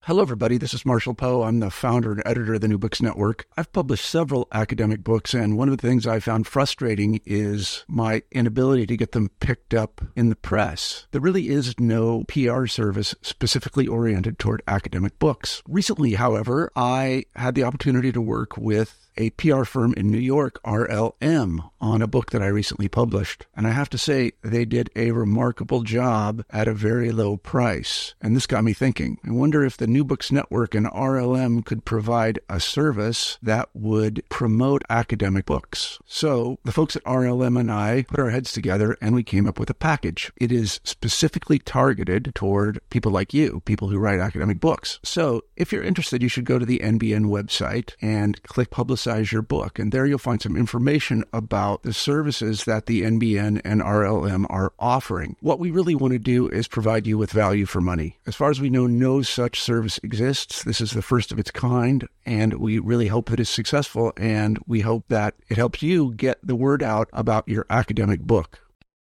Hello, everybody. This is Marshall Poe. I'm the founder and editor of the New Books Network. I've published several academic books, and one of the things I found frustrating is my inability to get them picked up in the press. There really is no PR service specifically oriented toward academic books. Recently, however, I had the opportunity to work with a PR firm in New York, RLM, on a book that I recently published. And I have to say, they did a remarkable job at a very low price. And this got me thinking. I wonder if the New Books Network and RLM could provide a service that would promote academic books. So the folks at RLM and I put our heads together and we came up with a package. It is specifically targeted toward people like you, people who write academic books. So if you're interested, you should go to the NBN website and click Publicize Your Book. And there you'll find some information about the services that the NBN and RLM are offering. What we really want to do is provide you with value for money. As far as we know, no such service exists. This is the first of its kind, and we really hope that it's successful, and we hope that it helps you get the word out about your academic book.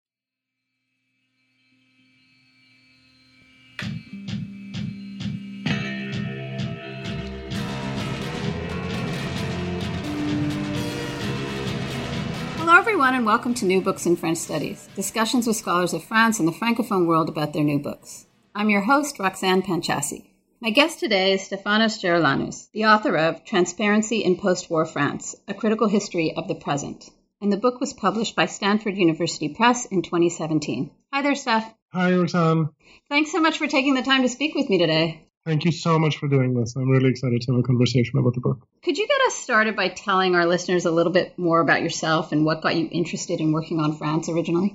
Hello, everyone, and welcome to New Books in French Studies, discussions with scholars of France and the Francophone world about their new books. I'm your host, Roxanne Panchasi. My guest today is Stefanos Geroulanos, the author of Transparency in Post-War France, A Critical History of the Present. And the book was published by Stanford University Press in 2017. Hi there, Steph. Hi, Roxanne. Thanks so much for taking the time to speak with me today. Thank you so much for doing this. I'm really excited to have a conversation about the book. Could you get us started by telling our listeners a little bit more about yourself and what got you interested in working on France originally?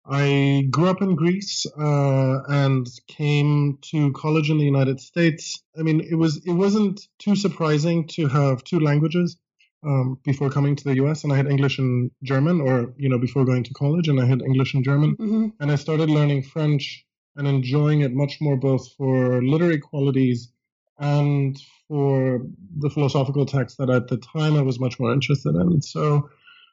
I grew up in Greece and came to college in the United States. I mean, it wasn't too surprising to have two languages before coming to the U.S. And I had English and German, or before going to college, and I had English and German. Mm-hmm. And I started learning French and enjoying it much more, both for literary qualities and for the philosophical text that at the time I was much more interested in. So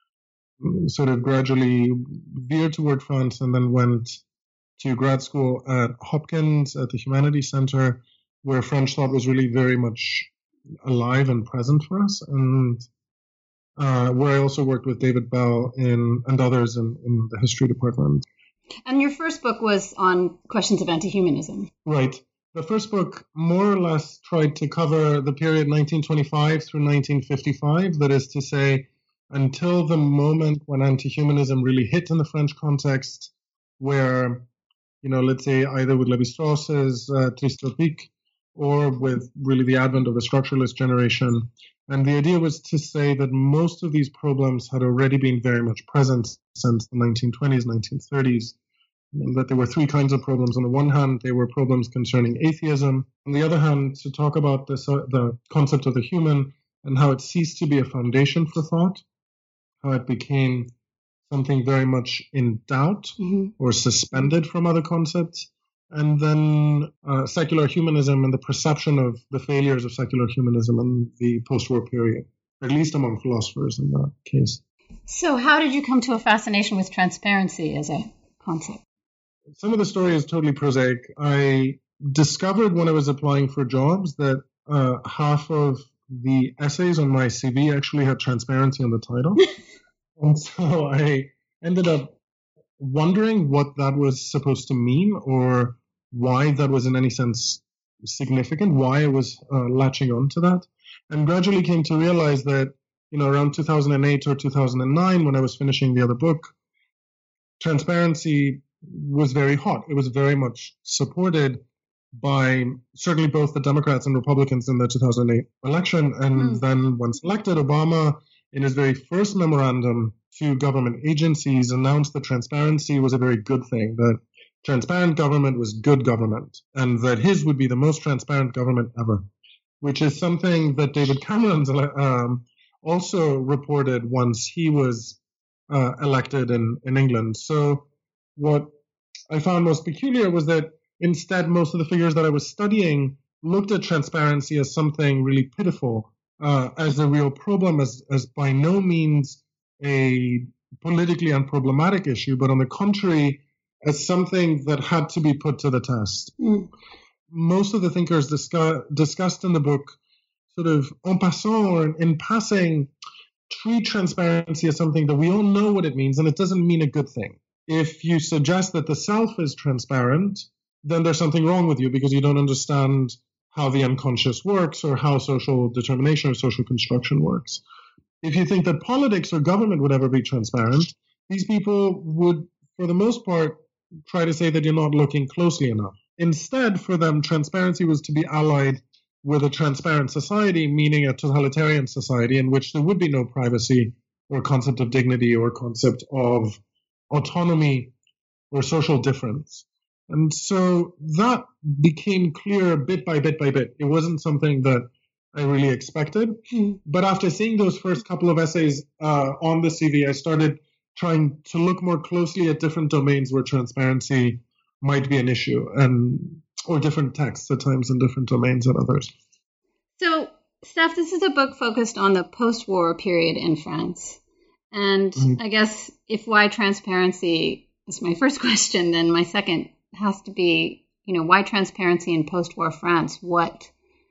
sort of gradually veered toward France, and then went to grad school at Hopkins at the Humanities Center, where French thought was really very much alive and present for us, and where I also worked with David Bell and others in the history department. And your first book was on questions of anti-humanism. Right. The first book more or less tried to cover the period 1925 through 1955, that is to say, until the moment when anti-humanism really hit in the French context, where, let's say either with Lévi-Strauss's Tristropique or with really the advent of the structuralist generation. And the idea was to say that most of these problems had already been very much present since the 1920s, 1930s, and that there were three kinds of problems. On the one hand, there were problems concerning atheism. On the other hand, to talk about the concept of the human and how it ceased to be a foundation for thought, how it became something very much in doubt or suspended from other concepts. And then secular humanism and the perception of the failures of secular humanism in the post-war period, at least among philosophers in that case. So how did you come to a fascination with transparency as a concept? Some of the story is totally prosaic. I discovered when I was applying for jobs that half of the essays on my CV actually had transparency on the title. And so I ended up wondering what that was supposed to mean, or why that was in any sense significant, why I was latching on to that. And gradually came to realize that, around 2008 or 2009, when I was finishing the other book, transparency was very hot. It was very much supported by certainly both the Democrats and Republicans in the 2008 election. And then once elected, Obama, in his very first memorandum to government agencies, announced that transparency was a very good thing, that transparent government was good government, and that his would be the most transparent government ever, which is something that David Cameron also reported once he was elected in England. So what I found most peculiar was that instead, most of the figures that I was studying looked at transparency as something really pitiful, as a real problem, as by no means a politically unproblematic issue, but on the contrary, as something that had to be put to the test. most of the thinkers discussed in the book, sort of en passant or in passing, treat transparency as something that we all know what it means, and it doesn't mean a good thing. If you suggest that the self is transparent, then there's something wrong with you because you don't understand how the unconscious works or how social determination or social construction works. If you think that politics or government would ever be transparent, these people would, for the most part, try to say that you're not looking closely enough. Instead, for them, transparency was to be allied with a transparent society, meaning a totalitarian society in which there would be no privacy or concept of dignity or concept of autonomy or social difference. And so that became clear bit by bit by bit. It wasn't something that I really expected. But after seeing those first couple of essays on the CV, I started trying to look more closely at different domains where transparency might be an issue, or different texts at times in different domains at others. So, Steph, this is a book focused on the post-war period in France. And I guess if why transparency is my first question, then my second has to be, why transparency in post-war France? What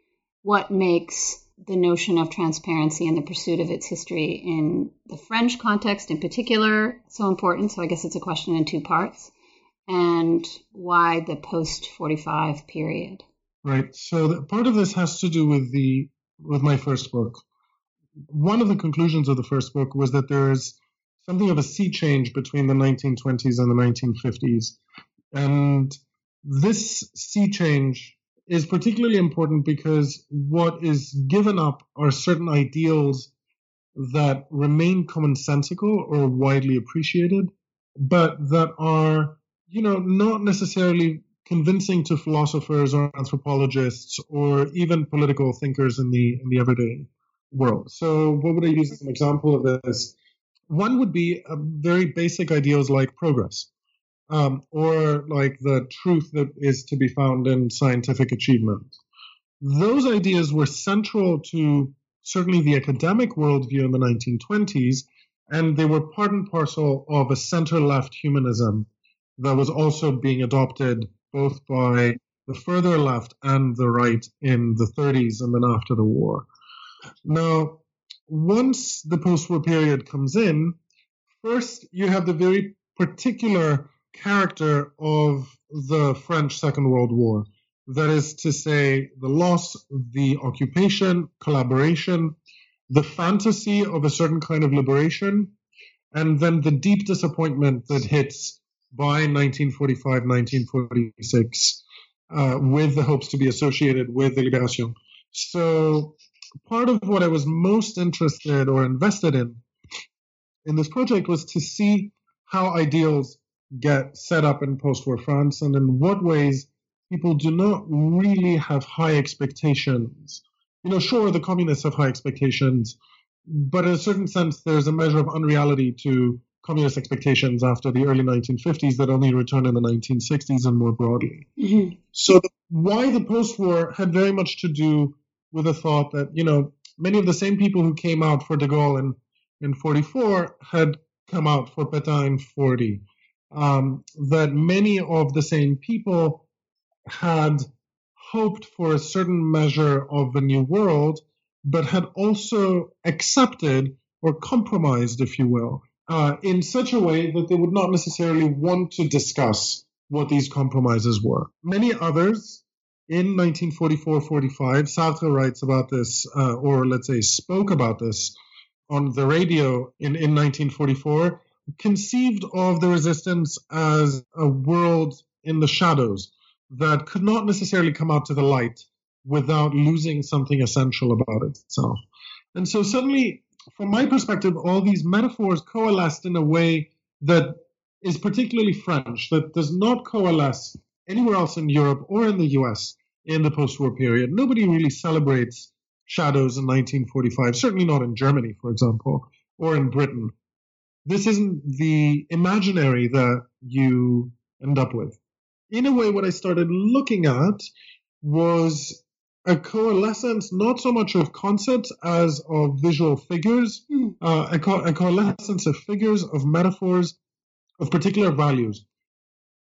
makes the notion of transparency and the pursuit of its history in the French context in particular so important? So I guess it's a question in two parts. And why the post-45 period? Right. So part of this has to do with my first book. One of the conclusions of the first book was that there is something of a sea change between the 1920s and the 1950s. And this sea change is particularly important because what is given up are certain ideals that remain commonsensical or widely appreciated, but that are, not necessarily convincing to philosophers or anthropologists or even political thinkers in the everyday world. So what would I use as an example of this? One would be very basic ideals like progress, or like the truth that is to be found in scientific achievement. Those ideas were central to certainly the academic worldview in the 1920s, and they were part and parcel of a center-left humanism that was also being adopted both by the further left and the right in the 30s and then after the war. Now, once the post-war period comes in, first you have the very particular character of the French Second World War. That is to say, the loss, the occupation, collaboration, the fantasy of a certain kind of liberation, and then the deep disappointment that hits by 1945, 1946, with the hopes to be associated with the Libération. So part of what I was most interested or invested in this project was to see how ideals get set up in post-war France and in what ways people do not really have high expectations. Sure, the communists have high expectations, but in a certain sense, there's a measure of unreality to communist expectations after the early 1950s that only returned in the 1960s and more broadly. Mm-hmm. So why the post-war had very much to do with the thought that, many of the same people who came out for de Gaulle in 44 had come out for Pétain in 40. That many of the same people had hoped for a certain measure of a new world, but had also accepted or compromised, if you will, in such a way that they would not necessarily want to discuss what these compromises were. Many others in 1944-45, Sartre writes about this, or let's say spoke about this on the radio in 1944, conceived of the resistance as a world in the shadows that could not necessarily come out to the light without losing something essential about itself. And so suddenly, from my perspective, all these metaphors coalesced in a way that is particularly French, that does not coalesce anywhere else in Europe or in the US in the post-war period. Nobody really celebrates shadows in 1945, certainly not in Germany, for example, or in Britain. This isn't the imaginary that you end up with. In a way, what I started looking at was a coalescence, not so much of concepts as of visual figures, a coalescence of figures, of metaphors, of particular values.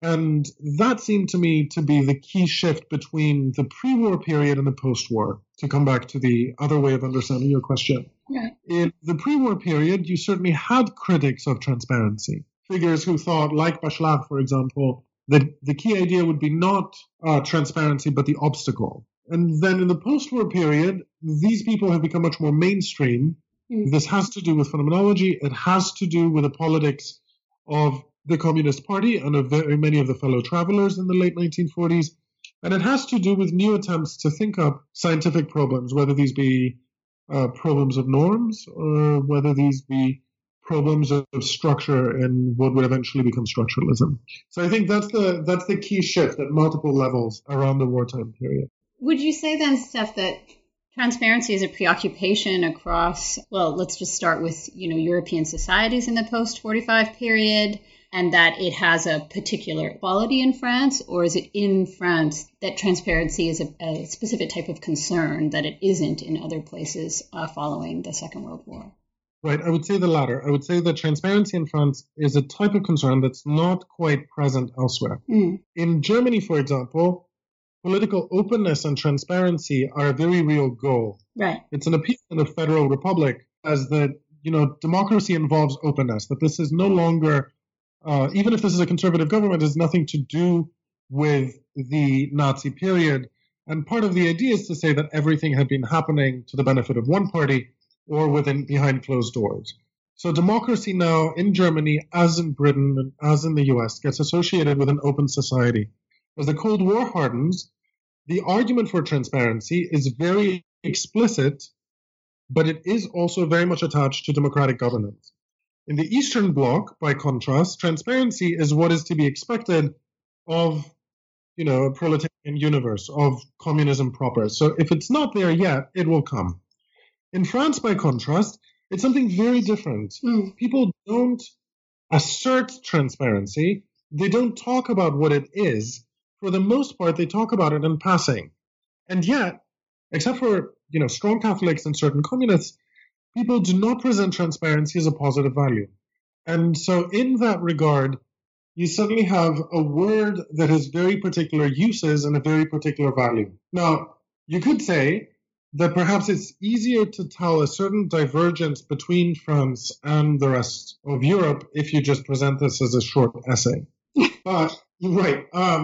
And that seemed to me to be the key shift between the pre-war period and the post-war, to come back to the other way of understanding your question. Right. In the pre-war period, you certainly had critics of transparency, figures who thought, like Bachelard, for example, that the key idea would be not transparency, but the obstacle. And then in the post-war period, these people have become much more mainstream. This has to do with phenomenology. It has to do with the politics of the Communist Party and of very many of the fellow travelers in the late 1940s. And it has to do with new attempts to think up scientific problems, whether these be problems of norms or whether these be problems of structure in what would eventually become structuralism. So I think that's the key shift at multiple levels around the wartime period. Would you say then, Steph, that transparency is a preoccupation across, well, let's just start with, European societies in the post-45 period, and that it has a particular quality in France? Or is it in France that transparency is a specific type of concern that it isn't in other places following the Second World War? Right, I would say the latter. I would say that transparency in France is a type of concern that's not quite present elsewhere. In Germany, for example, political openness and transparency are a very real goal. Right. It's an appeal in the federal republic as that, democracy involves openness, that this is no longer, even if this is a conservative government, has nothing to do with the Nazi period. And part of the idea is to say that everything had been happening to the benefit of one party or behind closed doors. So democracy now in Germany, as in Britain and as in the US, gets associated with an open society. As the Cold War hardens, the argument for transparency is very explicit, but it is also very much attached to democratic governance. In the Eastern Bloc, by contrast, transparency is what is to be expected of, a proletarian universe, of communism proper. So if it's not there yet, it will come. In France, by contrast, it's something very different. People don't assert transparency. They don't talk about what it is. For the most part, they talk about it in passing. And yet, except for, strong Catholics and certain communists, people do not present transparency as a positive value. And so in that regard, you suddenly have a word that has very particular uses and a very particular value. Now, you could say that perhaps it's easier to tell a certain divergence between France and the rest of Europe if you just present this as a short essay. But, right,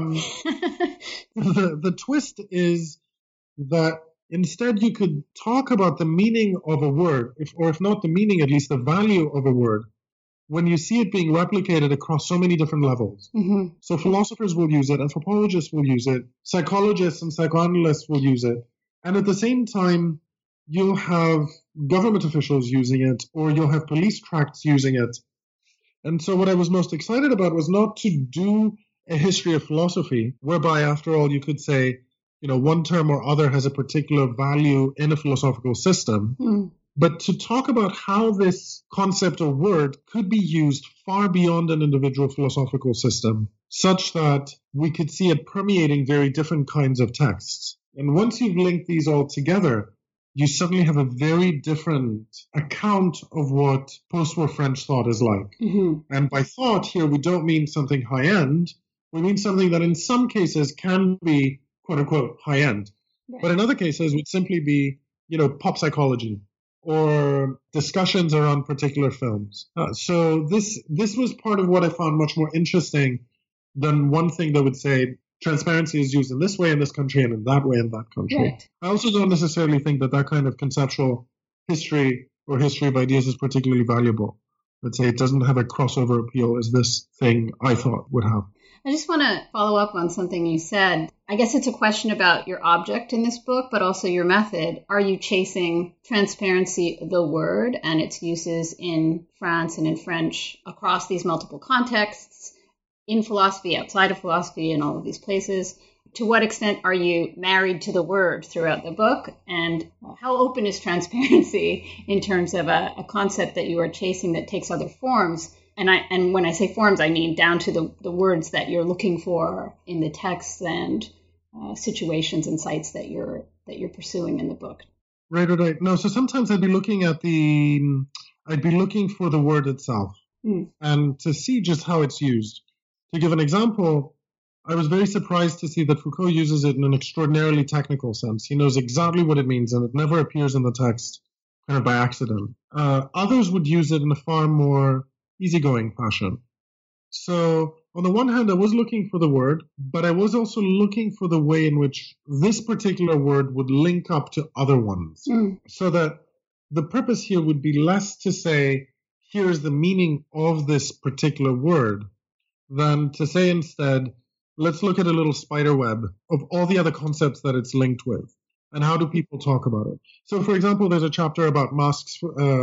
the twist is that instead you could talk about the meaning of a word, if not the meaning, at least the value of a word, when you see it being replicated across so many different levels. So philosophers will use it, anthropologists will use it, psychologists and psychoanalysts will use it. And at the same time, you'll have government officials using it, or you'll have police tracts using it. And so what I was most excited about was not to do a history of philosophy, whereby, after all, you could say, one term or other has a particular value in a philosophical system, but to talk about how this concept or word could be used far beyond an individual philosophical system, such that we could see it permeating very different kinds of texts. And once you've linked these all together, you suddenly have a very different account of what post-war French thought is like. And by thought here, we don't mean something high-end. We mean something that in some cases can be, quote-unquote, high-end. Right. But in other cases would simply be, pop psychology or discussions around particular films. So this was part of what I found much more interesting than one thing that would say, transparency is used in this way in this country and in that way in that country. Right. I also don't necessarily think that kind of conceptual history or history of ideas is particularly valuable. Let's say it doesn't have a crossover appeal as this thing I thought would have. I just want to follow up on something you said. I guess it's a question about your object in this book, but also your method. Are you chasing transparency, the word, and its uses in France and in French across these multiple contexts, in philosophy, outside of philosophy, in all of these places? To what extent are you married to the word throughout the book? And how open is transparency in terms of a concept that you are chasing that takes other forms? And when I say forms, I mean down to the words that you're looking for in the texts and situations and sites that you're pursuing in the book. Right. No, so sometimes I'd be looking for the word itself and to see just how it's used. To give an example, I was very surprised to see that Foucault uses it in an extraordinarily technical sense. He knows exactly what it means, and it never appears in the text kind of by accident. Others would use it in a far more easygoing fashion. So, on the one hand, I was looking for the word, but I was also looking for the way in which this particular word would link up to other ones. So that the purpose here would be less to say, here's the meaning of this particular word, than to say instead, let's look at a little spider web of all the other concepts that it's linked with. And how do people talk about it? So, for example, there's a chapter about masks,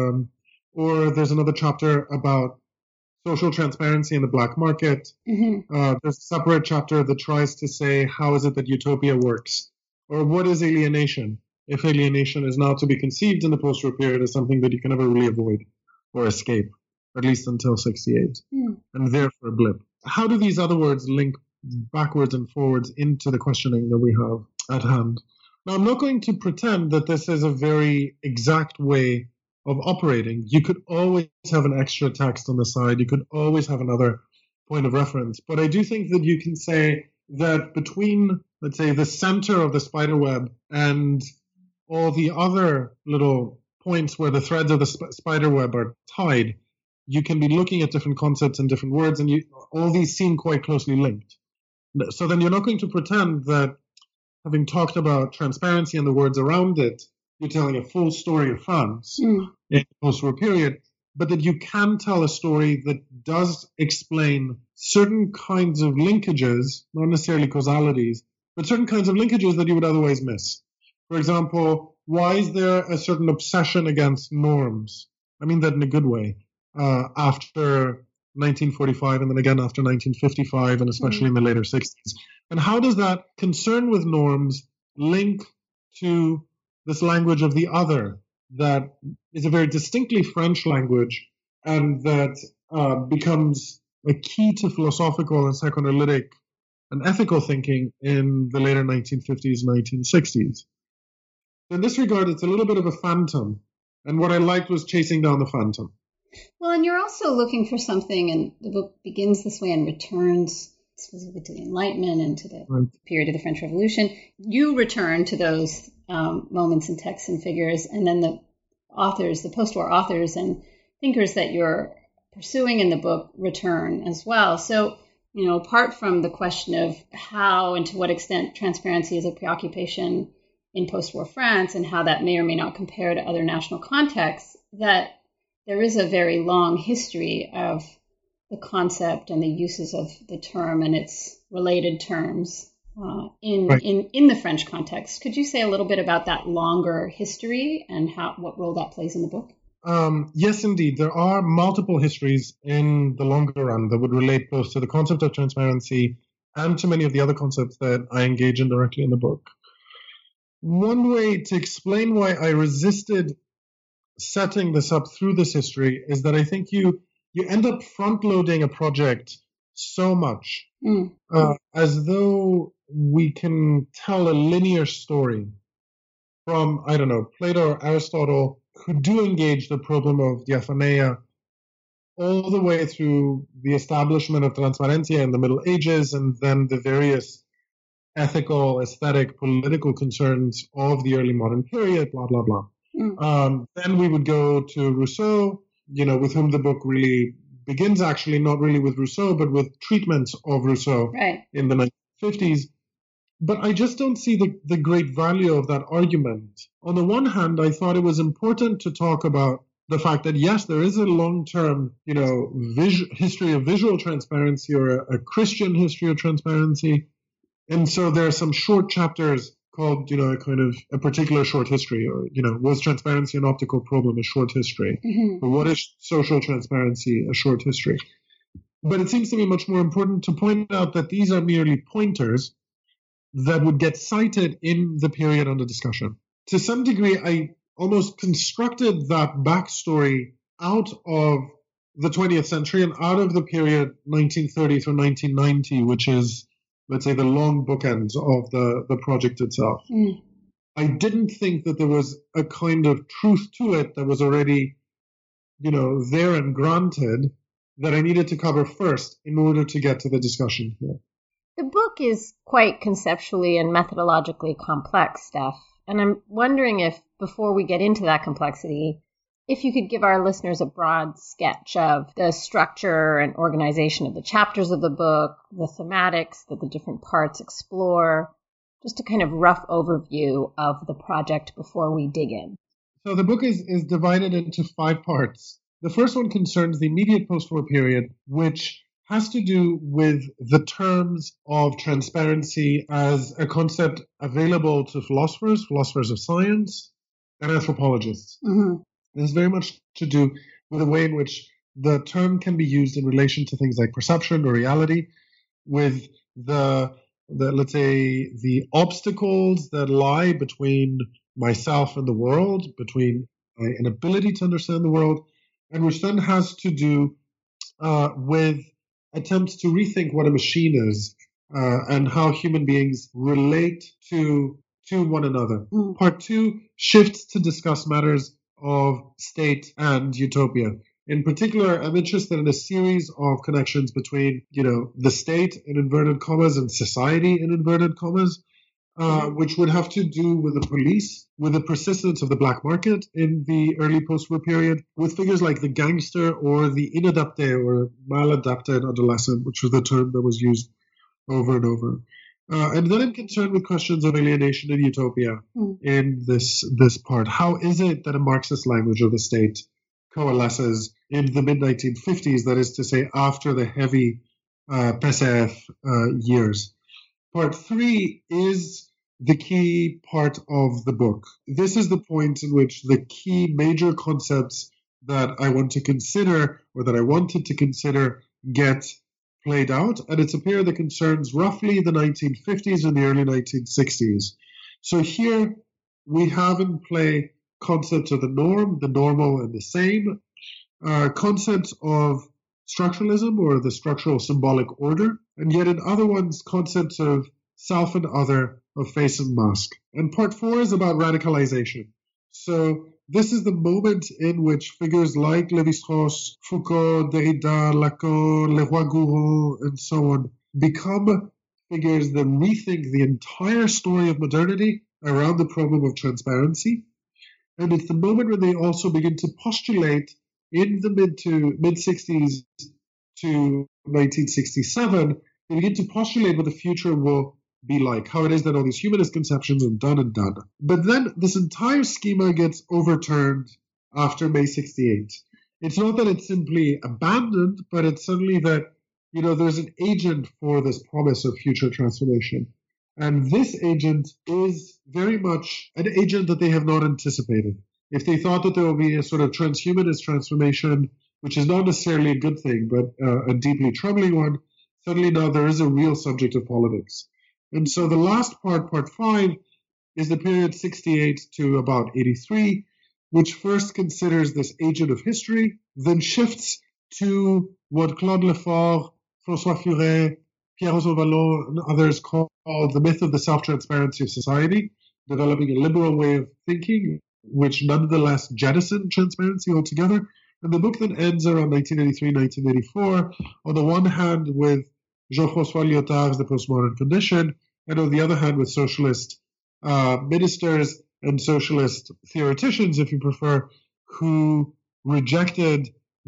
or there's another chapter about social transparency in the black market. There's a separate chapter that tries to say, how is it that utopia works? Or what is alienation? If alienation is now to be conceived in the post-war period as something that you can never really avoid or escape, at least until 68, and therefore a blip. How do these other words link backwards and forwards into the questioning that we have at hand? Now, I'm not going to pretend that this is a very exact way of operating. You could always have an extra text on the side. You could always have another point of reference. But I do think that you can say that between, let's say, the center of the spider web and all the other little points where the threads of the spider web are tied, you can be looking at different concepts and different words, and all these seem quite closely linked. So then you're not going to pretend that having talked about transparency and the words around it, you're telling a full story of France in the post-war period, but that you can tell a story that does explain certain kinds of linkages, not necessarily causalities, but certain kinds of linkages that you would otherwise miss. For example, why is there a certain obsession against norms? I mean that in a good way. After 1945 and then again after 1955 and especially in the later 60s. And how does that concern with norms link to this language of the other that is a very distinctly French language and that becomes a key to philosophical and psychoanalytic and ethical thinking in the later 1950s, 1960s? In this regard, it's a little bit of a phantom. And what I liked was chasing down the phantom. Well, and you're also looking for something, and the book begins this way and returns specifically to the Enlightenment and to the period of the French Revolution. You return to those moments and texts and figures, and then the authors, the post-war authors and thinkers that you're pursuing in the book return as well. So, apart from the question of how and to what extent transparency is a preoccupation in post-war France and how that may or may not compare to other national contexts, that there is a very long history of the concept and the uses of the term and its related terms in the French context. Could you say a little bit about that longer history and what role that plays in the book? Yes, indeed. There are multiple histories in the longer run that would relate both to the concept of transparency and to many of the other concepts that I engage in directly in the book. One way to explain why I resisted setting this up through this history is that I think you end up front-loading a project so much as though we can tell a linear story from, Plato or Aristotle, who do engage the problem of diaphoneia all the way through the establishment of transparencia in the Middle Ages and then the various ethical, aesthetic, political concerns of the early modern period, blah, blah, blah. Then we would go to Rousseau, with whom the book really begins, actually, not really with Rousseau, but with treatments of Rousseau in the 1950s. But I just don't see the great value of that argument. On the one hand, I thought it was important to talk about the fact that, yes, there is a long-term, history of visual transparency or a Christian history of transparency. And so there are some short chapters called, a particular short history, or, was transparency an optical problem, a short history? Or what is social transparency, a short history? But it seems to me much more important to point out that these are merely pointers that would get cited in the period under discussion. To some degree, I almost constructed that backstory out of the 20th century and out of the period 1930 through 1990, which is, let's say, the long bookends of the project itself. I didn't think that there was a kind of truth to it that was already, there and granted, that I needed to cover first in order to get to the discussion here. The book is quite conceptually and methodologically complex, Steph, and I'm wondering if, before we get into that complexity, if you could give our listeners a broad sketch of the structure and organization of the chapters of the book, the thematics that the different parts explore, just a kind of rough overview of the project before we dig in. So the book is divided into 5 parts. The first one concerns the immediate post-war period, which has to do with the terms of transparency as a concept available to philosophers of science, and anthropologists. Mm-hmm. It has very much to do with the way in which the term can be used in relation to things like perception or reality, with the let's say the obstacles that lie between myself and the world, between my inability to understand the world, and which then has to do with attempts to rethink what a machine is and how human beings relate to one another. Mm. Part 2 shifts to discuss matters of state and utopia. In particular, I'm interested in a series of connections between, the state in inverted commas and society in inverted commas, which would have to do with the police, with the persistence of the black market in the early post-war period, with figures like the gangster or the inadapté or maladapted adolescent, which was the term that was used over and over. And then I'm concerned with questions of alienation and utopia in this part. How is it that a Marxist language of the state coalesces in the mid-1950s, that is to say, after the heavy PCF years? Part 3 is the key part of the book. This is the point in which the key major concepts that I want to consider, or that I wanted to consider, get played out, and it's a period that concerns roughly the 1950s and the early 1960s. So here we have in play concepts of the norm, the normal, and the same, concepts of structuralism or the structural symbolic order, and yet in other ones, concepts of self and other, of face and mask. And part 4 is about radicalization. So this is the moment in which figures like Lévi-Strauss, Foucault, Derrida, Lacan, Leroi-Gourhan, and so on become figures that rethink the entire story of modernity around the problem of transparency. And it's the moment when they also begin to postulate in the mid-60s to 1967, they begin to postulate what the future will be like, how it is that all these humanist conceptions are done. But then this entire schema gets overturned after May 68. It's not that it's simply abandoned, but it's suddenly that, there's an agent for this promise of future transformation. And this agent is very much an agent that they have not anticipated. If they thought that there will be a sort of transhumanist transformation, which is not necessarily a good thing, but a deeply troubling one, suddenly now there is a real subject of politics. And so the last part, part 5, is the period 68 to about 83, which first considers this agent of history, then shifts to what Claude Lefort, François Furet, Pierre-Roger Vallon, and others call the myth of the self-transparency of society, developing a liberal way of thinking, which nonetheless jettisoned transparency altogether. And the book then ends around 1983, 1984, on the one hand with Jean-François Lyotard's The Postmodern Condition, and on the other hand with socialist ministers and socialist theoreticians, if you prefer, who rejected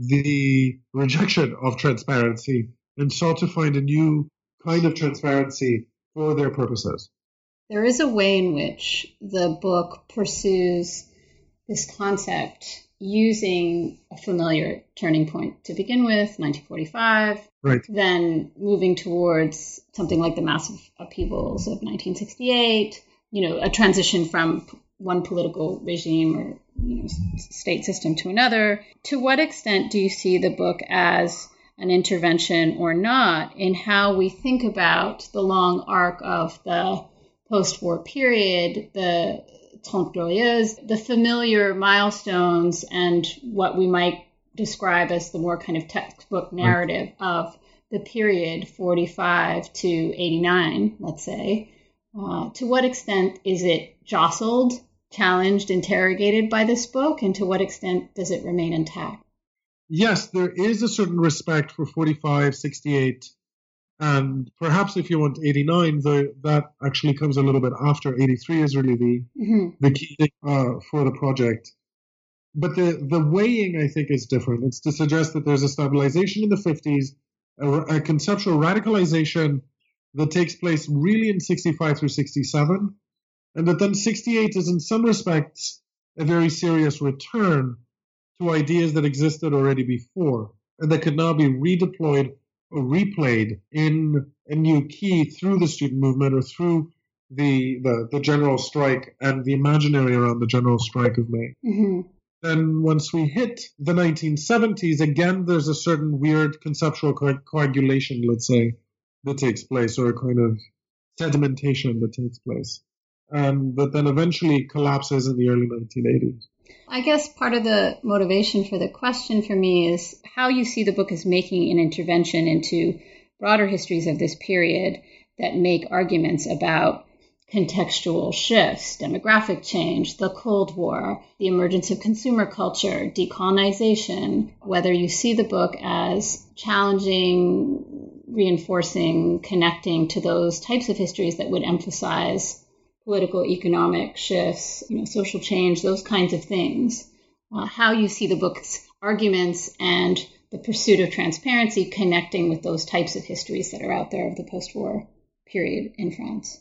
the rejection of transparency and sought to find a new kind of transparency for their purposes. There is a way in which the book pursues this concept using a familiar turning point to begin with, 1945, right. Then moving towards something like the massive upheavals of 1968, a transition from one political regime or state system to another. To what extent do you see the book as an intervention or not in how we think about the long arc of the post-war period, the Trente Glorieuses, the familiar milestones and what we might describe as the more kind of textbook narrative of the period 45 to 89, let's say. To what extent is it jostled, challenged, interrogated by this book, and to what extent does it remain intact? yes, there is a certain respect for 45, 68, and perhaps if you want 89, that actually comes a little bit after. 83 is really the key thing for the project. But the weighing, I think, is different. It's to suggest that there's a stabilization in the 50s, a conceptual radicalization that takes place really in 65 through 67, and that then 68 is in some respects a very serious return to ideas that existed already before, and that could now be redeployed or replayed in a new key through the student movement or through the general strike and the imaginary around the general strike of May. Then once we hit the 1970s, again, there's a certain weird conceptual coagulation, let's say, that takes place, or a kind of sedimentation that takes place, and that then eventually collapses in the early 1980s. I guess part of the motivation for the question for me is how you see the book as making an intervention into broader histories of this period that make arguments about contextual shifts, demographic change, the Cold War, the emergence of consumer culture, decolonization, whether you see the book as challenging, reinforcing, connecting to those types of histories that would emphasize political, economic shifts, social change, those kinds of things. How you see the book's arguments and the pursuit of transparency connecting with those types of histories that are out there of the post-war period in France.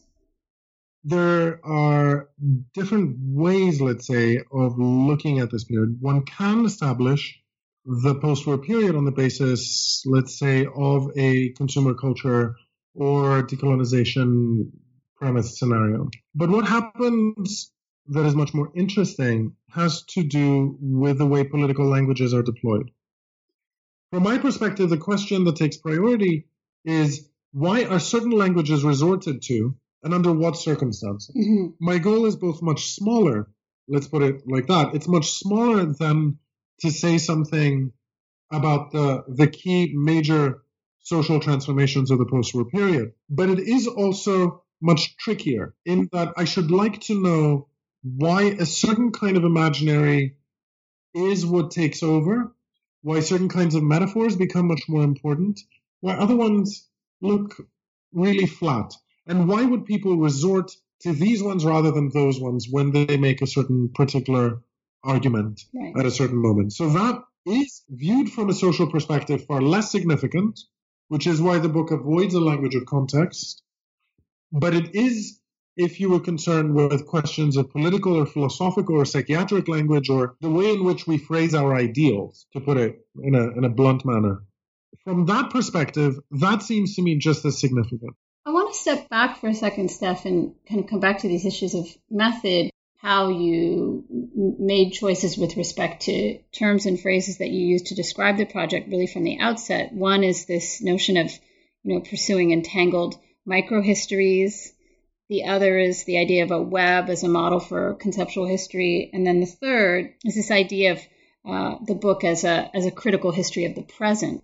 There are different ways, let's say, of looking at this period. One can establish the post-war period on the basis, let's say, of a consumer culture or decolonization premise scenario. But what happens that is much more interesting has to do with the way political languages are deployed. From my perspective, the question that takes priority is, why are certain languages resorted to, and under what circumstances? My goal is both much smaller, let's put it like that. It's much smaller than to say something about the key major social transformations of the post-war period. But it is also much trickier in that I should like to know why a certain kind of imaginary is what takes over, why certain kinds of metaphors become much more important, why other ones look really flat. And why would people resort to these ones rather than those ones when they make a certain particular argument at a certain moment? So that is, viewed from a social perspective, far less significant, which is why the book avoids a language of context. But it is, if you were concerned with questions of political or philosophical or psychiatric language, or the way in which we phrase our ideals, to put it in a blunt manner. From that perspective, that seems to me just as significant. I want to step back for a second, Steph, and kind of come back to these issues of method, how you made choices with respect to terms and phrases that you used to describe the project really from the outset. One is this notion of, pursuing entangled microhistories. The other is the idea of a web as a model for conceptual history. And then the third is this idea of the book as a critical history of the present.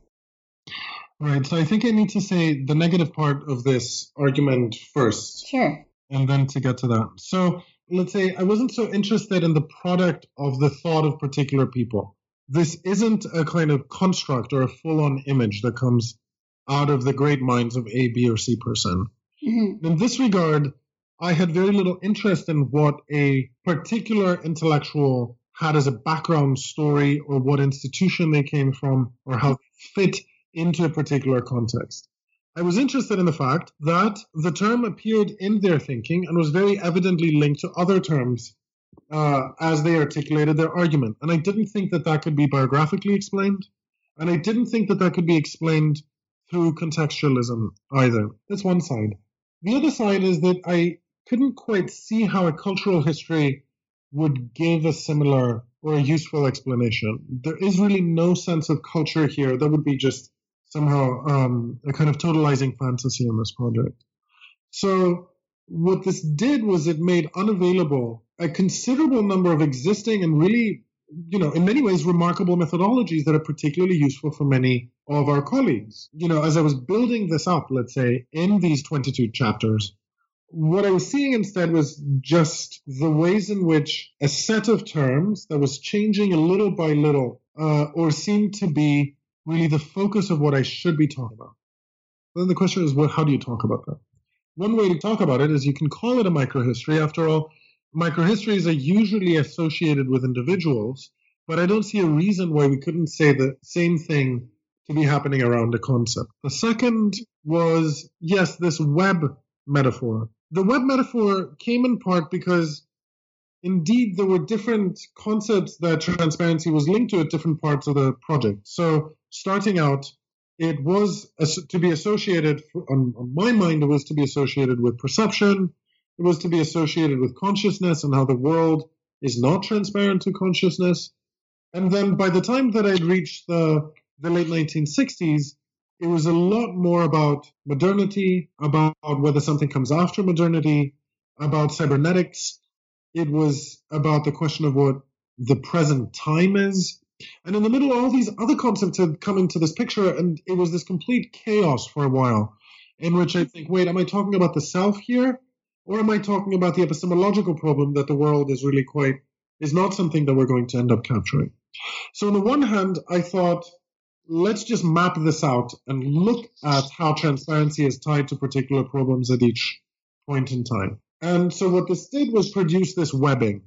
Right. So I think I need to say the negative part of this argument first. Sure. And then to get to that. So let's say I wasn't so interested in the product of the thought of particular people. This isn't a kind of construct or a full-on image that comes out of the great minds of A, B, or C person. In this regard, I had very little interest in what a particular intellectual had as a background story, or what institution they came from, or how they fit into a particular context. I was interested in the fact that the term appeared in their thinking and was very evidently linked to other terms as they articulated their argument. And I didn't think that could be biographically explained, and I didn't think that could be explained through contextualism either. That's one side. The other side is that I couldn't quite see how a cultural history would give a similar or a useful explanation. There is really no sense of culture here. That would be just somehow a kind of totalizing fantasy in this project. So what this did was it made unavailable a considerable number of existing and really, in many ways, remarkable methodologies that are particularly useful for many of our colleagues. As I was building this up, let's say, in these 22 chapters, what I was seeing instead was just the ways in which a set of terms that was changing a little by little or seem to be really the focus of what I should be talking about. Then the question is, how do you talk about that? One way to talk about it is you can call it a microhistory. After all, microhistories are usually associated with individuals, but I don't see a reason why we couldn't say the same thing to be happening around a concept. The second was, yes, this web metaphor. The web metaphor came in part because indeed there were different concepts that transparency was linked to at different parts of the project. So starting out, it was to be associated, on my mind, it was to be associated with perception. It was to be associated with consciousness and how the world is not transparent to consciousness. And then by the time that I'd reached the late 1960s, it was a lot more about modernity, about whether something comes after modernity, about cybernetics. It was about the question of what the present time is. And in the middle, all these other concepts had come into this picture, and it was this complete chaos for a while, in which I think, wait, am I talking about the self here? Or am I talking about the epistemological problem that the world is really is not something that we're going to end up capturing? So on the one hand, I thought, let's just map this out and look at how transparency is tied to particular problems at each point in time. And so what this did was produce this webbing.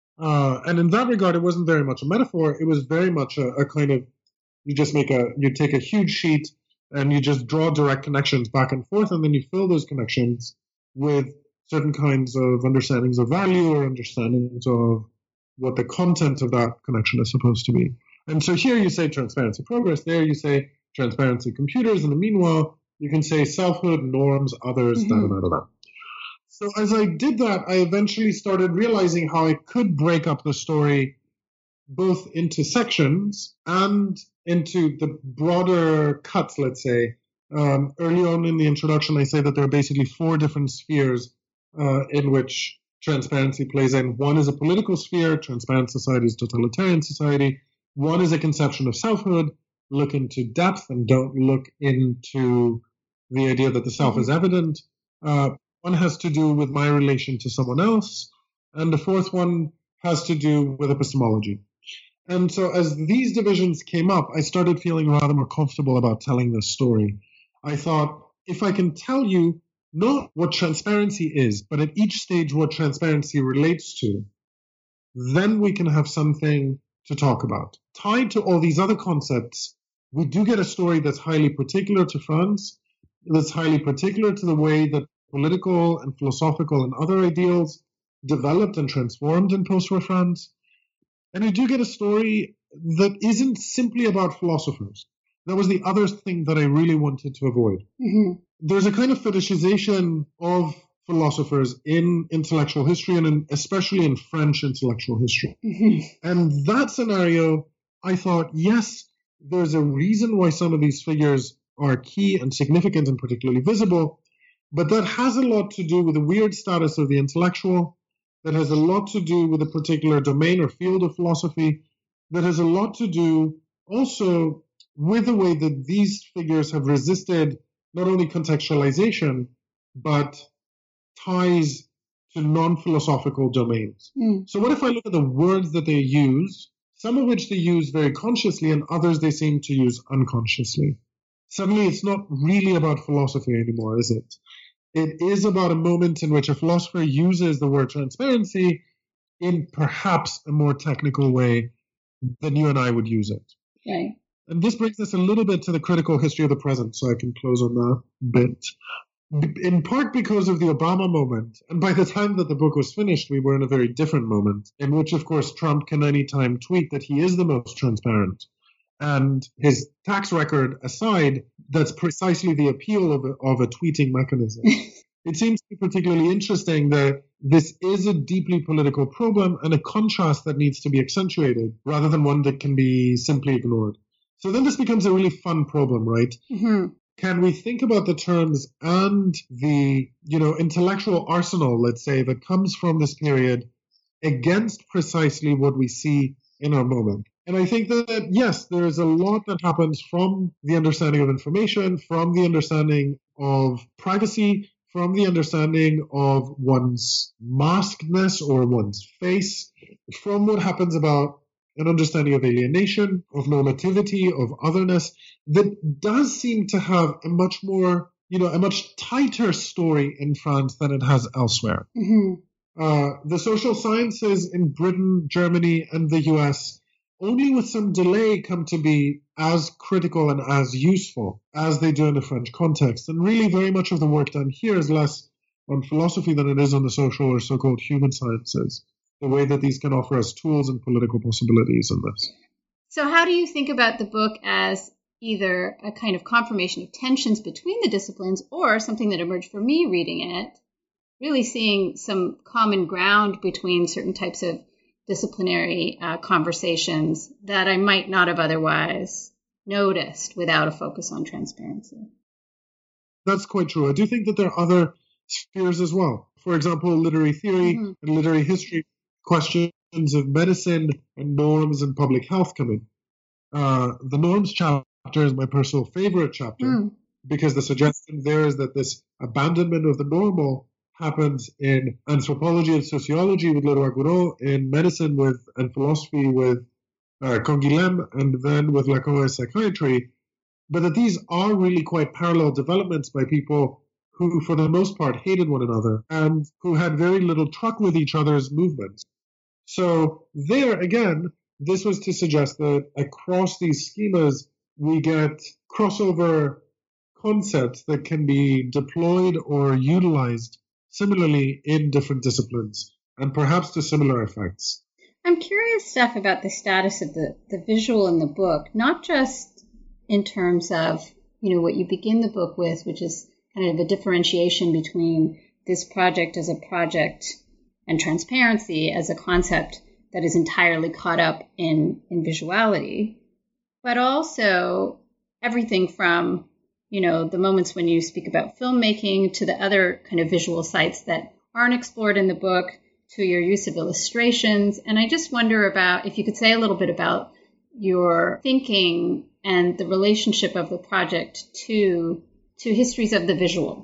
And in that regard, it wasn't very much a metaphor. It was very much a kind of, you take a huge sheet and you just draw direct connections back and forth, and then you fill those connections with certain kinds of understandings of value or understandings of what the content of that connection is supposed to be. And so here you say transparency progress, there you say transparency computers, and in the meanwhile, you can say selfhood, norms, others, da. So as I did that, I eventually started realizing how I could break up the story both into sections and into the broader cuts, let's say. Early on in the introduction, I say that there are basically 4 different spheres in which transparency plays in. One is a political sphere, transparent society is totalitarian society. One is a conception of selfhood, look into depth and don't look into the idea that the self is evident. One has to do with my relation to someone else, and the fourth one has to do with epistemology. And so as these divisions came up, I started feeling rather more comfortable about telling this story. I thought, if I can tell you not what transparency is, but at each stage what transparency relates to, then we can have something to talk about. Tied to all these other concepts, we do get a story that's highly particular to France, that's highly particular to the way that political and philosophical and other ideals developed and transformed in post-war France. And we do get a story that isn't simply about philosophers. That was the other thing that I really wanted to avoid. There's a kind of fetishization of philosophers in intellectual history, and especially in French intellectual history. And that scenario, I thought, yes, there's a reason why some of these figures are key and significant and particularly visible, but that has a lot to do with the weird status of the intellectual, that has a lot to do with a particular domain or field of philosophy, that has a lot to do also with the way that these figures have resisted not only contextualization, but ties to non-philosophical domains. So what if I look at the words that they use, some of which they use very consciously and others they seem to use unconsciously? Suddenly it's not really about philosophy anymore, is it? It is about a moment in which a philosopher uses the word transparency in perhaps a more technical way than you and I would use it. Okay. And this brings us a little bit to the critical history of the present, so I can close on that bit. In part because of the Obama moment, and by the time that the book was finished, we were in a very different moment, in which, of course, Trump can anytime tweet that he is the most transparent. And his tax record aside, that's precisely the appeal of a tweeting mechanism. It seems to be particularly interesting that this is a deeply political problem and a contrast that needs to be accentuated rather than one that can be simply ignored. So then this becomes a really fun problem, right? Can we think about the terms and the, intellectual arsenal, let's say, that comes from this period against precisely what we see in our moment? And I think that, yes, there is a lot that happens from the understanding of information, from the understanding of privacy, from the understanding of one's maskedness or one's face, from what happens about an understanding of alienation, of normativity, of otherness, that does seem to have a much more, a much tighter story in France than it has elsewhere. The social sciences in Britain, Germany, and the US only with some delay come to be as critical and as useful as they do in the French context. And really very much of the work done here is less on philosophy than it is on the social or so-called human sciences, the way that these can offer us tools and political possibilities in this. So how do you think about the book as either a kind of confirmation of tensions between the disciplines or something that emerged for me reading it, really seeing some common ground between certain types of disciplinary conversations that I might not have otherwise noticed without a focus on transparency? That's quite true. I do think that there are other spheres as well. For example, literary theory and literary history, questions of medicine and norms and public health come in. The norms chapter is my personal favorite chapter because the suggestion there is that this abandonment of the normal happens in anthropology and sociology with Leroi-Gourou, in medicine and philosophy with Canguilhem, and then with Lacan and psychiatry, but that these are really quite parallel developments by people who, for the most part, hated one another and who had very little truck with each other's movements. So there, again, this was to suggest that across these schemas, we get crossover concepts that can be deployed or utilized similarly in different disciplines, and perhaps to similar effects. I'm curious, Steph, about the status of the visual in the book, not just in terms of, what you begin the book with, which is kind of a differentiation between this project as a project and transparency as a concept that is entirely caught up in visuality, but also everything from the moments when you speak about filmmaking to the other kind of visual sites that aren't explored in the book, to your use of illustrations. And I just wonder about if you could say a little bit about your thinking and the relationship of the project to histories of the visual.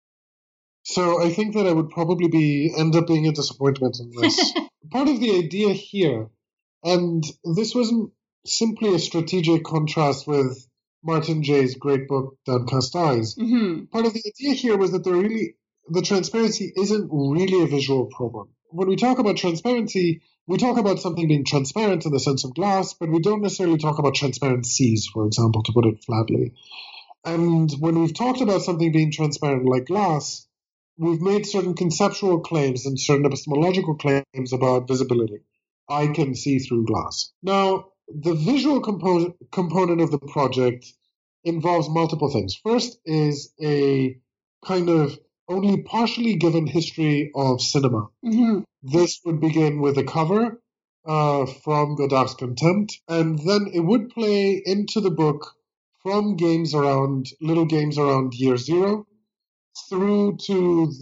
So I think that I would probably end up being a disappointment in this. Part of the idea here, and this wasn't simply a strategic contrast with Martin Jay's great book, Downcast Eyes. Part of the idea here was that the transparency isn't really a visual problem. When we talk about transparency, we talk about something being transparent in the sense of glass, but we don't necessarily talk about transparencies, for example, to put it flatly. And when we've talked about something being transparent like glass, we've made certain conceptual claims and certain epistemological claims about visibility. I can see through glass. Now, the visual component of the project involves multiple things. First is a kind of only partially given history of cinema. This would begin with a cover from Godard's Contempt, and then it would play into the book from little games around year zero through to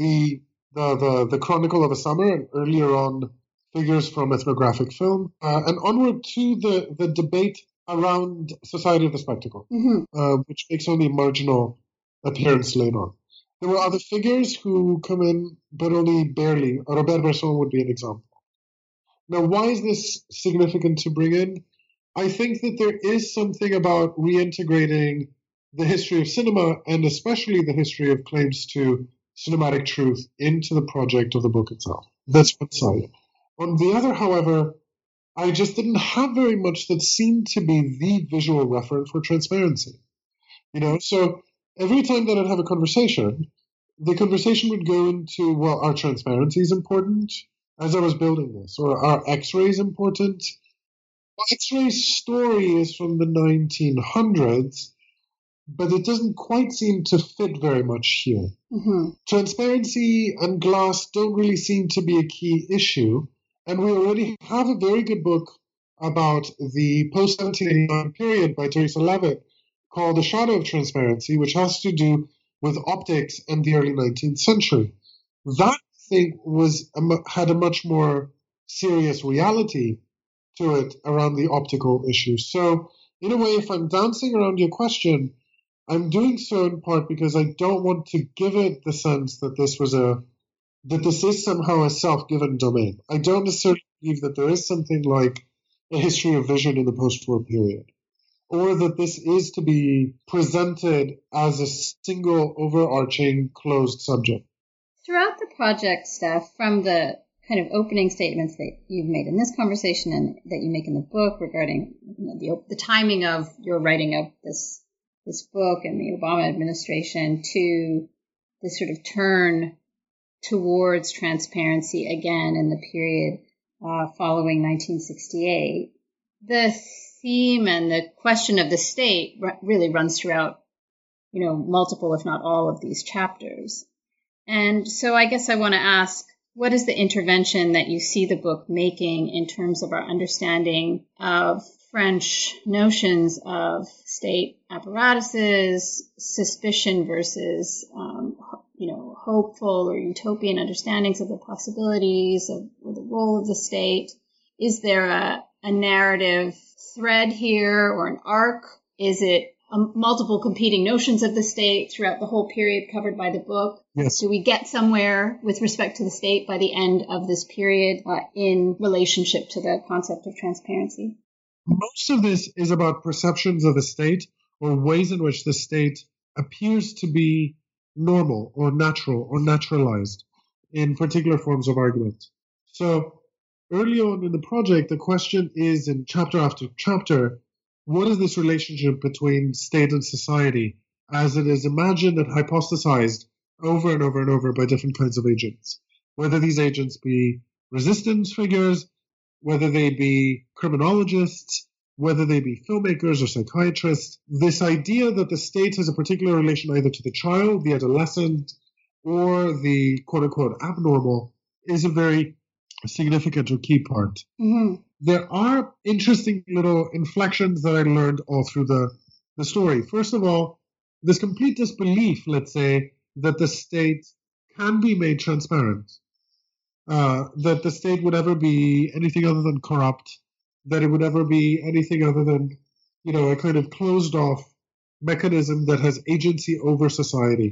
the Chronicle of a Summer, and earlier on figures from ethnographic film, and onward to the debate around Society of the Spectacle, which makes only a marginal appearance later on. There were other figures who come in, but only barely. Robert Bresson would be an example. Now, why is this significant to bring in? I think that there is something about reintegrating the history of cinema, and especially the history of claims to cinematic truth, into the project of the book itself. That's one side. On the other, however, I just didn't have very much that seemed to be the visual reference for transparency. So every time that I'd have a conversation, the conversation would go into, well, are transparencies important as I was building this? Or are X-rays important? Well, X-ray's story is from the 1900s, but it doesn't quite seem to fit very much here. Transparency and glass don't really seem to be a key issue, and we already have a very good book about the post-1789 period by Teresa Leavitt called The Shadow of Transparency, which has to do with optics and the early 19th century. That thing had a much more serious reality to it around the optical issue. So, in a way, if I'm dancing around your question, I'm doing so in part because I don't want to give it the sense that this is somehow a self-given domain. I don't necessarily believe that there is something like a history of vision in the post-war period, or that this is to be presented as a single overarching closed subject. Throughout the project, Steph, from the kind of opening statements that you've made in this conversation and that you make in the book regarding the timing of your writing of this book and the Obama administration to this sort of turn towards transparency again in the period following 1968, the theme and the question of the state really runs throughout, multiple, if not all, of these chapters. And so I guess I want to ask, what is the intervention that you see the book making in terms of our understanding of French notions of state apparatuses, suspicion versus, hopeful or utopian understandings of the possibilities of the role of the state? Is there a narrative thread here or an arc? Is it multiple competing notions of the state throughout the whole period covered by the book? Yes. Do we get somewhere with respect to the state by the end of this period in relationship to the concept of transparency? Most of this is about perceptions of the state or ways in which the state appears to be normal or natural or naturalized in particular forms of argument. So early on in the project, the question is in chapter after chapter, what is this relationship between state and society as it is imagined and hypothesized over and over and over by different kinds of agents, whether these agents be resistance figures, whether they be criminologists, whether they be filmmakers or psychiatrists. This idea that the state has a particular relation either to the child, the adolescent, or the quote-unquote abnormal is a very significant or key part. Mm-hmm. There are interesting little inflections that I learned all through the story. First of all, this complete disbelief, let's say, that the state can be made transparent, that the state would ever be anything other than corrupt, that it would ever be anything other than, a kind of closed-off mechanism that has agency over society.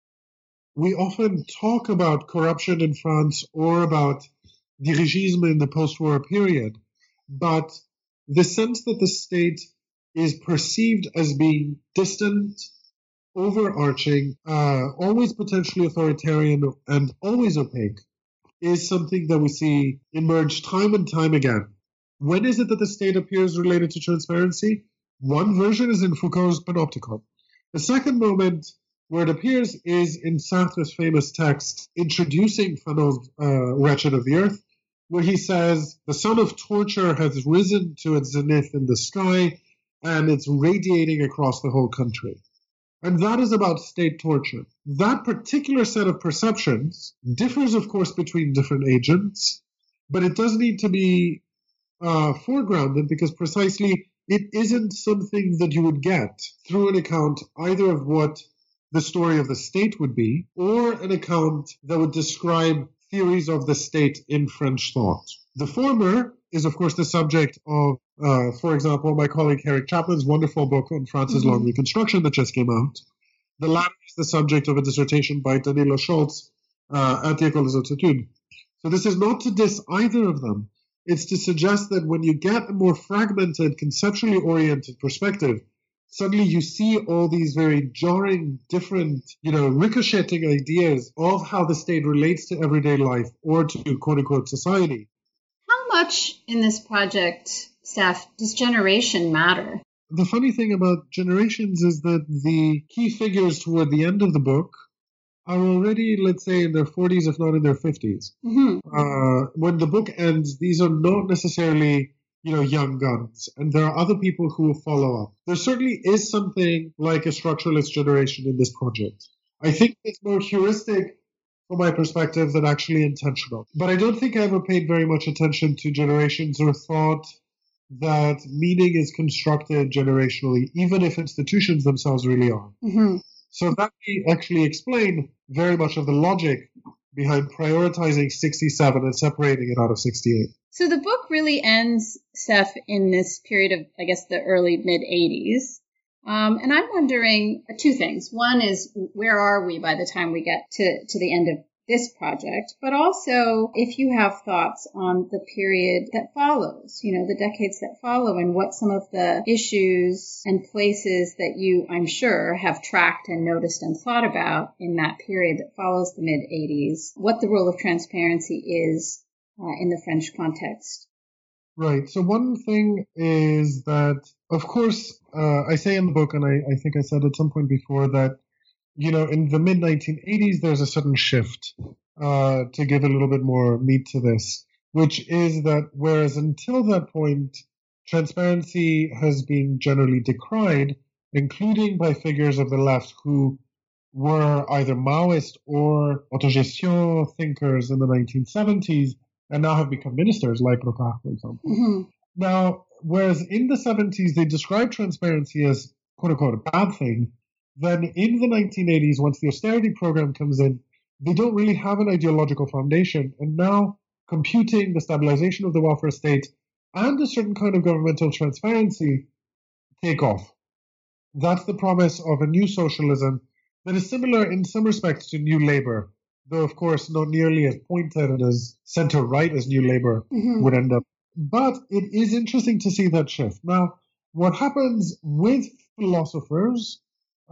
We often talk about corruption in France or about dirigisme in the post-war period, but the sense that the state is perceived as being distant, overarching, always potentially authoritarian, and always opaque is something that we see emerge time and time again. When is it that the state appears related to transparency? One version is in Foucault's Panopticon. The second moment where it appears is in Sartre's famous text introducing Fanon's Wretched of the Earth, where he says, the sun of torture has risen to its zenith in the sky, and it's radiating across the whole country. And that is about state torture. That particular set of perceptions differs, of course, between different agents, but it does need to be foregrounded because precisely it isn't something that you would get through an account either of what the story of the state would be or an account that would describe theories of the state in French thought. The former is, of course, the subject of, for example, my colleague Eric Chapman's wonderful book on France's long reconstruction that just came out. The latter is the subject of a dissertation by Danilo Scholz at the École des Hautes Études. So this is not to diss either of them. It's to suggest that when you get a more fragmented, conceptually oriented perspective, suddenly you see all these very jarring, different, ricocheting ideas of how the state relates to everyday life or to quote-unquote society. How much in this project, Steph, does generation matter? The funny thing about generations is that the key figures toward the end of the book are already, let's say, in their 40s, if not in their 50s. Mm-hmm. When the book ends, these are not necessarily young guns. And there are other people who will follow up. There certainly is something like a structuralist generation in this project. I think it's more heuristic from my perspective than actually intentional. But I don't think I ever paid very much attention to generations or thought that meaning is constructed generationally, even if institutions themselves really are. Mm-hmm. So that may actually explain very much of the logic behind prioritizing 67 and separating it out of 68. So the book really ends, Steph, in this period of, I guess, the early mid-'80s. And I'm wondering two things. One is, where are we by the time we get to the end of this project, but also if you have thoughts on the period that follows, the decades that follow, and what some of the issues and places that you, I'm sure, have tracked and noticed and thought about in that period that follows the mid-'80s, what the role of transparency is in the French context. Right. So one thing is that, of course, I say in the book, and I think I said at some point before that, in the mid-1980s, there's a sudden shift, to give a little bit more meat to this, which is that whereas until that point, transparency has been generally decried, including by figures of the left who were either Maoist or autogestion thinkers in the 1970s, and now have become ministers, like Rocard, for example. Mm-hmm. Now, whereas in the 70s they described transparency as, quote-unquote, a bad thing, then in the 1980s, once the austerity program comes in, they don't really have an ideological foundation. And now computing, the stabilization of the welfare state, and a certain kind of governmental transparency take off. That's the promise of a new socialism that is similar in some respects to New Labour, though, of course, not nearly as pointed and as center-right as New Labour would end up. But it is interesting to see that shift. Now, what happens with philosophers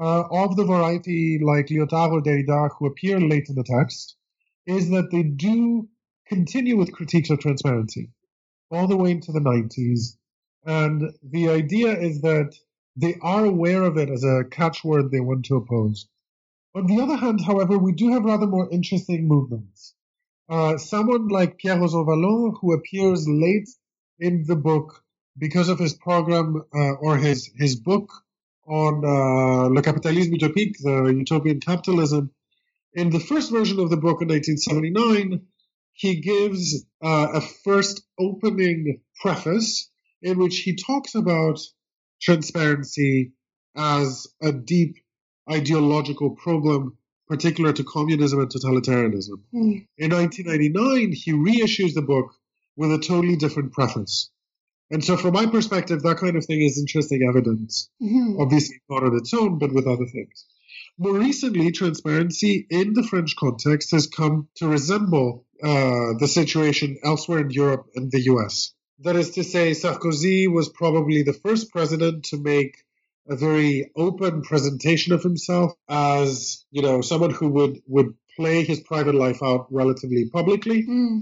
of the variety like Lyotard or Derrida who appear late in the text is that they do continue with critiques of transparency all the way into the 90s. And the idea is that they are aware of it as a catchword they want to oppose. On the other hand, however, we do have rather more interesting movements. Someone like Pierre-Rosan Vallon, who appears late in the book because of his program or his book on Le Capitalisme Utopique, the utopian capitalism. In the first version of the book in 1979, he gives a first opening preface in which he talks about transparency as a deep ideological problem particular to communism and totalitarianism. In 1999, he reissues the book with a totally different preface. And so from my perspective, that kind of thing is interesting evidence, obviously not on its own, but with other things. More recently, transparency in the French context has come to resemble the situation elsewhere in Europe and the US. That is to say, Sarkozy was probably the first president to make a very open presentation of himself as, someone who would play his private life out relatively publicly.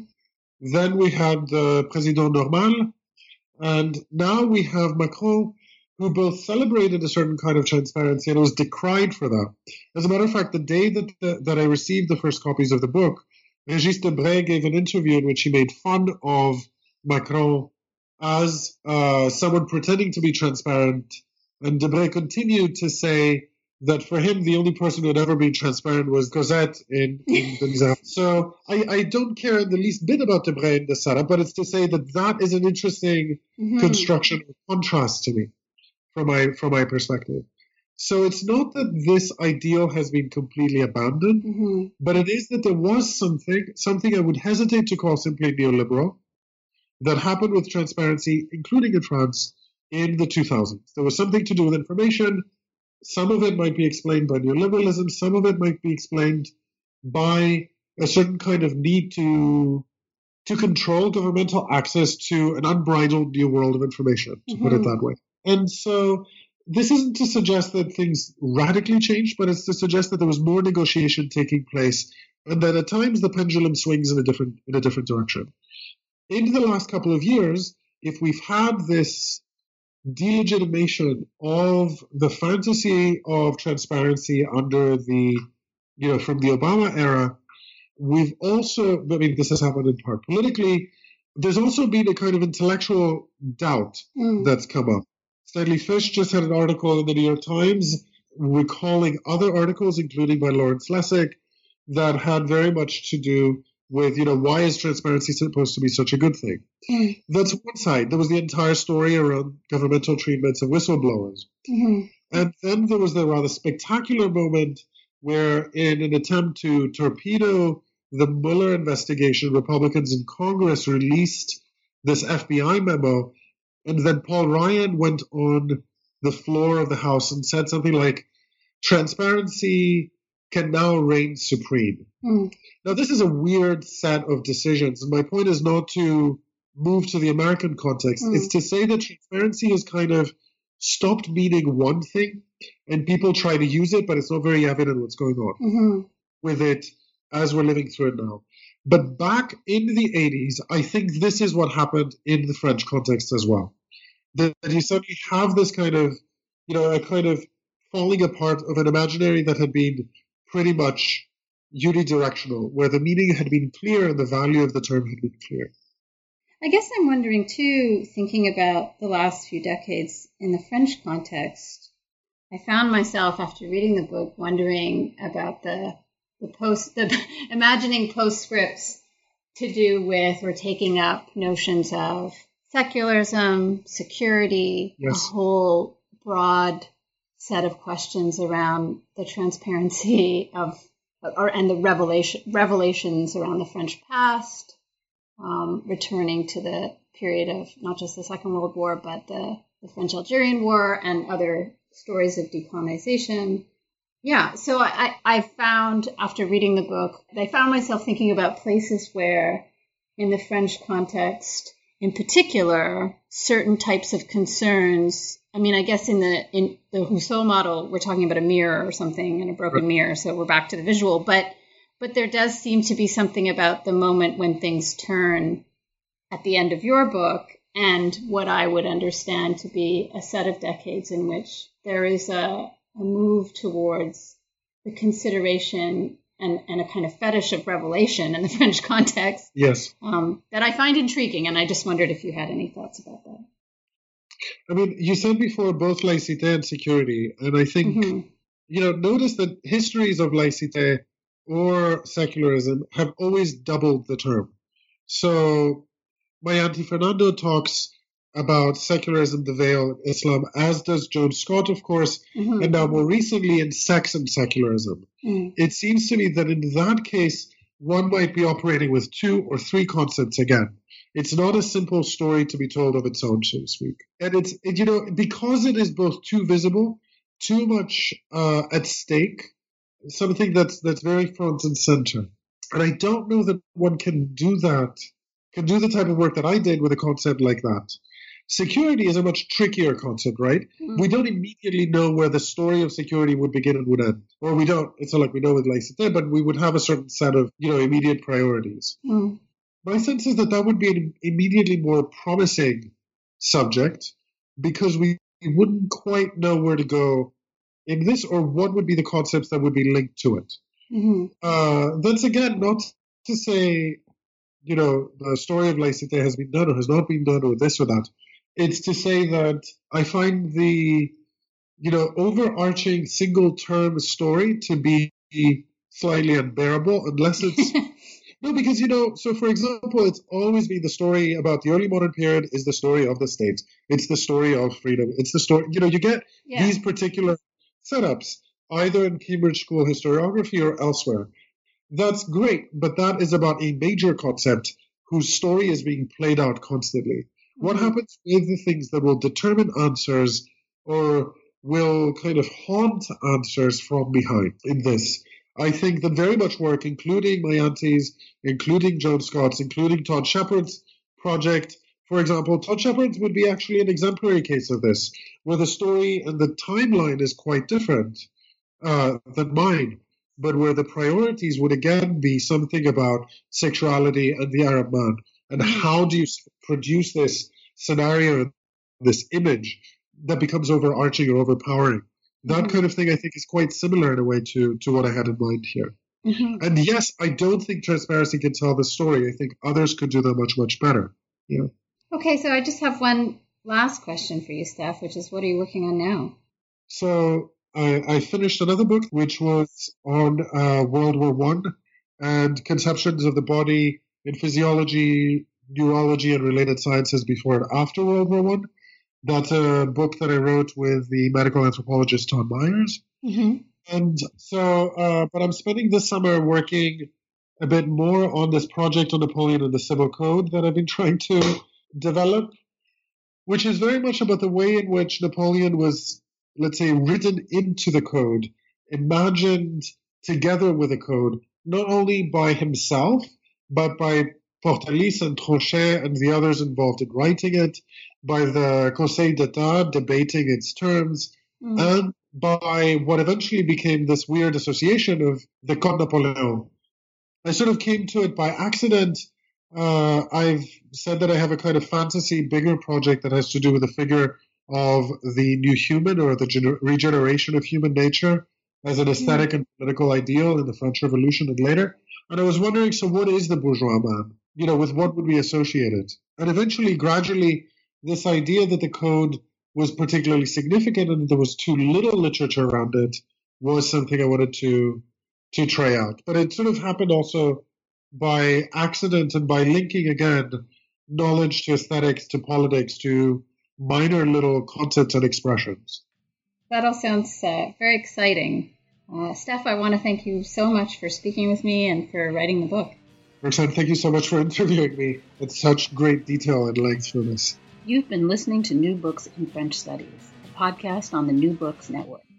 Then we had the Président Normal, and now we have Macron, who both celebrated a certain kind of transparency and was decried for that. As a matter of fact, the day that I received the first copies of the book, Régis Debray gave an interview in which he made fun of Macron as someone pretending to be transparent. And Debray continued to say that for him, the only person who had ever been transparent was Cosette in the Miserables. So I don't care in the least bit about Debray in the setup, but it's to say that is an interesting construction of contrast to me from my perspective. So it's not that this ideal has been completely abandoned, but it is that there was something I would hesitate to call simply neoliberal, that happened with transparency, including in France, in the 2000s. There was something to do with information. Some of it might be explained by neoliberalism. Some of it might be explained by a certain kind of need to control governmental access to an unbridled new world of information, to put it that way. And so this isn't to suggest that things radically changed, but it's to suggest that there was more negotiation taking place, and that at times the pendulum swings in a different direction. In the last couple of years, if we've had this delegitimation of the fantasy of transparency under from the Obama era, we've also, this has happened in part politically, there's also been a kind of intellectual doubt that's come up. Stanley Fish just had an article in the New York Times recalling other articles, including by Lawrence Lessig, that had very much to do with, why is transparency supposed to be such a good thing? That's one side. There was the entire story around governmental treatments of whistleblowers. And then there was the rather spectacular moment where, in an attempt to torpedo the Mueller investigation, Republicans in Congress released this FBI memo, and then Paul Ryan went on the floor of the House and said something like, transparency can now reign supreme. Now, this is a weird set of decisions. And my point is not to move to the American context. It's to say that transparency has kind of stopped meaning one thing, and people try to use it, but it's not very evident what's going on with it as we're living through it now. But back in the 80s, I think this is what happened in the French context as well. That you suddenly have this kind of, a kind of falling apart of an imaginary that had been pretty much unidirectional, where the meaning had been clear and the value of the term had been clear. I guess I'm wondering, too, thinking about the last few decades in the French context, I found myself, after reading the book, wondering about the imagining postscripts to do with or taking up notions of secularism, security, a whole broad set of questions around the transparency and the revelations around the French past, returning to the period of not just the Second World War, but the French-Algerian War and other stories of decolonization. Yeah, so I found, after reading the book, I found myself thinking about places where, in the French context, in particular, certain types of concerns. I mean, I guess in the Rousseau model, we're talking about a mirror or something and a broken mirror, so we're back to the visual. But there does seem to be something about the moment when things turn at the end of your book and what I would understand to be a set of decades in which there is a move towards the consideration and a kind of fetish of revelation in the French context. Yes. That I find intriguing, and I just wondered if you had any thoughts about that. I mean, you said before both laïcité and security, and I think, notice that histories of laïcité or secularism have always doubled the term. So Mayanthe Fernando talks about secularism, the veil, Islam, as does Joan Scott, of course, and now more recently in sex and secularism. It seems to me that in that case, one might be operating with two or three concepts again. It's not a simple story to be told of its own, so to speak. And because it is both too visible, too much at stake, something that's very front and center. And I don't know that one can do the type of work that I did with a concept like that. Security is a much trickier concept, right? We don't immediately know where the story of security would begin and would end. Or we don't. It's not like we know with laïcité, but we would have a certain set of, immediate priorities. My sense is that would be an immediately more promising subject because we wouldn't quite know where to go in this or what would be the concepts that would be linked to it. That's, again, not to say, the story of laïcité has been done or has not been done or this or that. It's to say that I find the, overarching single-term story to be slightly unbearable unless it's... No, because, so for example, it's always been the story about the early modern period is the story of the state. It's the story of freedom. It's the story, you get these particular setups, either in Cambridge School historiography or elsewhere. That's great, but that is about a major concept whose story is being played out constantly. What happens with the things that will determine answers or will kind of haunt answers from behind in this? I think that very much work, including Mayanthe's, including Joan Scott's, including Todd Shepard's project, for example, Todd Shepard's would be actually an exemplary case of this, where the story and the timeline is quite different than mine, but where the priorities would again be something about sexuality and the Arab man. And how do you produce this scenario, this image that becomes overarching or overpowering? That kind of thing, I think, is quite similar in a way to what I had in mind here. And yes, I don't think transparency can tell the story. I think others could do that much, much better. Yeah. Okay, so I just have one last question for you, Steph, which is, what are you working on now? So I finished another book, which was on World War I and conceptions of the body in physiology, neurology, and related sciences before and after World War I. That's a book that I wrote with the medical anthropologist Tom Myers. And so, but I'm spending this summer working a bit more on this project on Napoleon and the Civil Code that I've been trying to develop, which is very much about the way in which Napoleon was, let's say, written into the code, imagined together with a code, not only by himself, but by Portalis and Tronchet and the others involved in writing it, by the Conseil d'État debating its terms, and by what eventually became this weird association of the Code Napoleon. I sort of came to it by accident. I've said that I have a kind of fantasy, bigger project that has to do with the figure of the new human or the regeneration of human nature as an aesthetic and political ideal in the French Revolution and later. And I was wondering, so what is the bourgeois man? With what would we associate it? And eventually, gradually, this idea that the code was particularly significant and that there was too little literature around it was something I wanted to try out. But it sort of happened also by accident and by linking, again, knowledge to aesthetics, to politics, to minor little concepts and expressions. That all sounds very exciting. Steph, I want to thank you so much for speaking with me and for writing the book. Roxanne, thank you so much for interviewing me at such great detail and length for this. You've been listening to New Books in French Studies, a podcast on the New Books Network.